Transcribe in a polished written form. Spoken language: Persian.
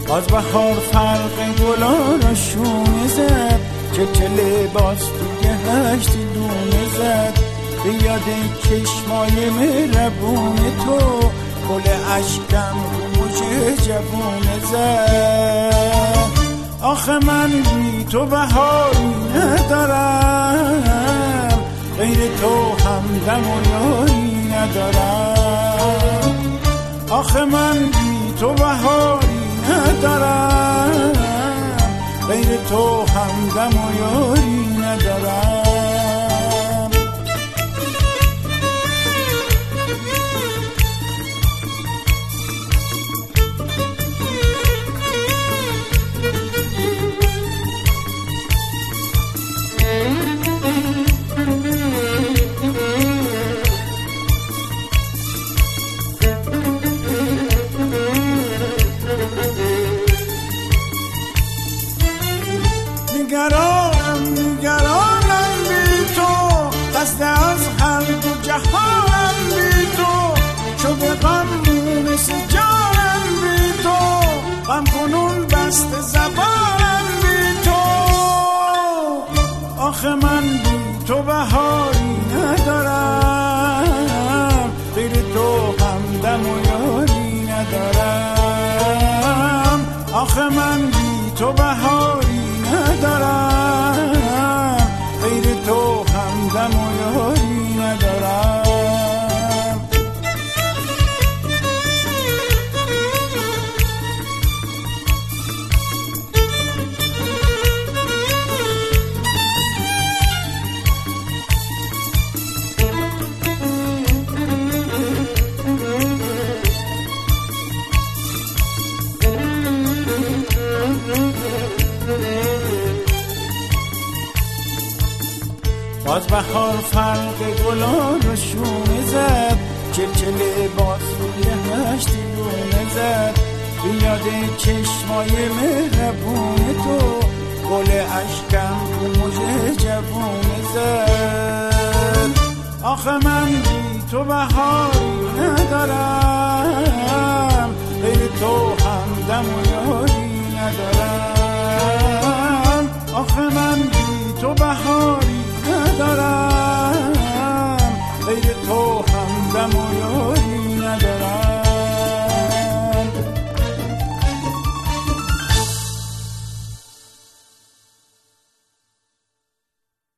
باز بهار فرق گلا را شونه زد، چه لباس توی هشت دونه زد. به یاد چشمای مهربون تو گل اشکم رو موج جوونه زد. آخه من بی تو بهاری ندارم، غیر تو همدم و یاری ندارم. آخه من بی تو بهاری ندارم، غیر تو همدم و یاری ندارم. نگرانم بی تو، قصد از هر دو جهانم بی تو. شده غم مونس جانم بی تو، غم کنون بست زبانم بی تو. آخه من بی تو بهاری ندارم، غیر تو همدم و یاری ندارم. آخه من بی تو بهاری ندارم، غیر تو همدم و یاری ندارم. باز بهار فرق گلا رو شونه زد، چه لباس روی هشت دونه زد. بیاد چشمای مهربون تو گل اشکم رو موج جوونه زد. آخه من بی تو بهاری ندارم، غیر تو همدم و یاری ندارم. آخه من بی تو بهاری ندارم، غیر تو همدم و یاری ندارم.